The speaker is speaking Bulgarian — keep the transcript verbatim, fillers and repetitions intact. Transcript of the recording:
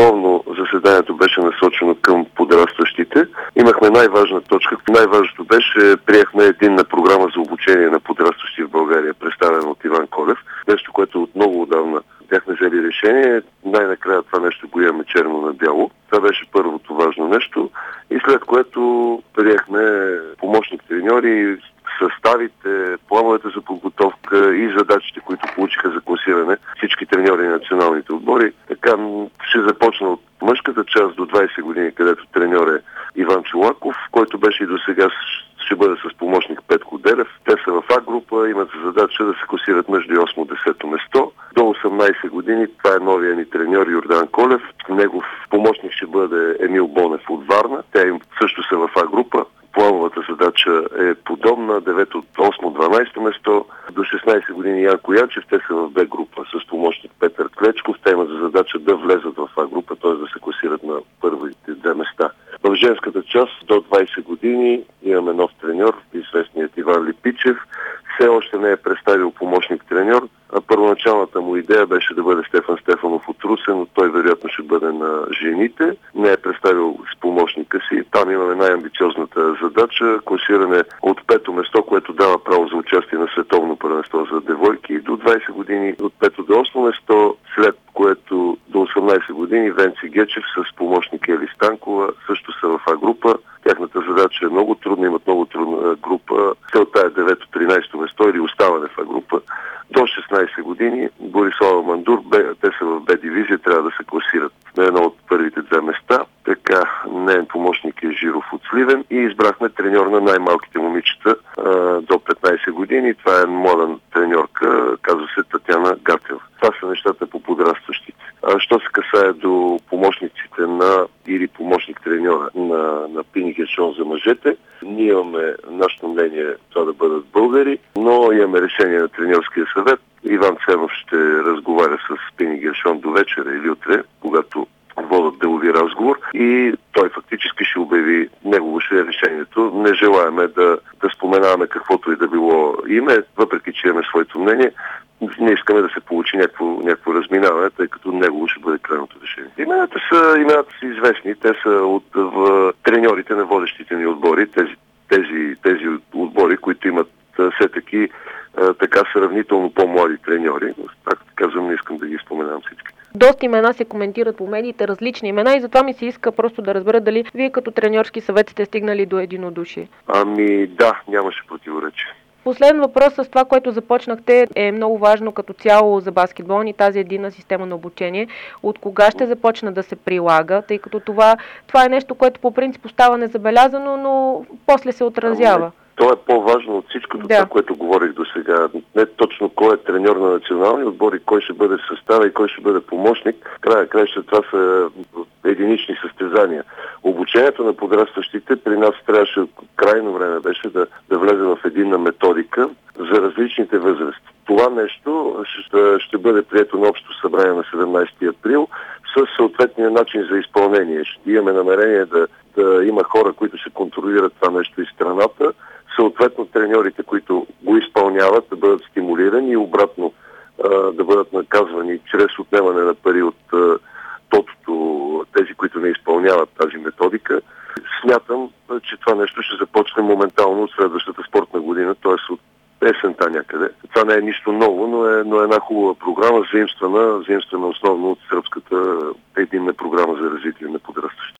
Основно заседанието беше насочено към подрастващите. Имахме най-важна точка. Най-важното беше, приехме единна програма за обучение на подрастващи в България, представена от Иван Колев. Нещо, което от много отдавна бяхме взели решение. Най-накрая това нещо го имаме черно на бяло. Това беше първото важно нещо. И след което приехме помощник треньори, съставите, плановете за подготовка и задачите, които получиха за класиране всички треньори на националните отбори. Така ще започна от мъжката част до двайсет години, където треньор е Иван Чолаков, който беше и до сега, ще бъде с помощник Петко Делев. Те са в А група, имат задача да се класират между осмо-десето место. До осемнайсет години това е новия ни треньор Йордан Колев. Негов помощник ще бъде Емил Бонев от Варна. Те им също са в А група. Плановата задача е подобна. девето, осмо, дванайсето место. До шестнайсет години Янко Янчев. Те са в Б група с помощник Петър Клечков. Те имат за задача да влезат в А група, т.е. да се класират на първите две места. В женската част до двайсет години имаме нов треньор, известният Иван Липичев. Все още не е представил помощник треньор. А първоначалната му идея беше да бъде Стефан Стефанов от Русе, но той вероятно ще бъде на жените. Не е представил с помощника си. Там имаме най-амбициозната задача. Класиране от пето место, което дава право за участие на световно първенство за девойки. До двайсет години от пето до осмо место, след което до осемнайсет години Венци Гечев с помощник Ели Станкова също са в А група. Тяхната задача е много трудна, имат много трудна група. Целта е девето-тринайсето место или оставане в А група. До шестнайсет години Борислава Мандур, те са в Б дивизия, трябва да се класират на едно от първите две места. Така, неин помощник е Жиров от Сливен и избрахме треньор на най-малките момичета а, до петнайсет години. Това е млада треньорка, казва се Татяна Гатева. Това са нещата по подрастващите. А що се касае до помощниците на или помощник треньора на, на Пини Гершон за мъжете, ние имаме нашето мнение това да бъдат българи, но имаме решение на треньорския съвет. Иван Ценов ще разговаря с Пини Гершон до вечера или утре, когато водят делови разговор и той фактически ще обяви негово ще е решението. Не желаеме да, да споменаваме каквото и да било име, въпреки че имаме своето мнение. Не искаме да се получи някакво, някакво разминаване, тъй като негово ще бъде крайното решение. Имената са, имената са известни, те са от в, треньорите на водещите ни отбори, тези, тези, тези отбори, които имат все таки така сравнително по-млади треньори. Както казвам, не искам да ги споменавам всички. Доста имена се коментират по медиите, различни имена и затова ми се иска просто да разбера дали вие като треньорски съвет сте стигнали до единодушие. Ами да, нямаше противоречие. Последен въпрос с това, което започнахте, е много важно като цяло за баскетбол и тази единна система на обучение. От кога ще започна да се прилага, тъй като това, това е нещо, което по принцип остава незабелязано, но после се отразява. То е по-важно от всичкото да. Това, което говорих до сега. Не точно кой е треньор на национални отбори, кой ще бъде в състава и кой ще бъде помощник. Края, края ще това са единични състезания. Обучението на подрастващите при нас трябваше, крайно време беше да, да влезе в единна методика за различните възрасти. Това нещо ще, ще бъде прието на общо събрание на седемнайсети април с съответния начин за изпълнение. Ще имаме намерение да, да има хора, които ще контролират това нещо из страната. Съответно, треньорите, които го изпълняват, да бъдат стимулирани и обратно а, да бъдат наказвани чрез отнемане на пари от а, тотото, тези, които не изпълняват тази методика. Смятам, че това нещо ще започне моментално от следващата спортна година, т.е. от есента някъде. Това не е нищо ново, но е, но е една хубава програма, заимствана, заимствана основно от сръбската единна програма за развитие на подрастващи.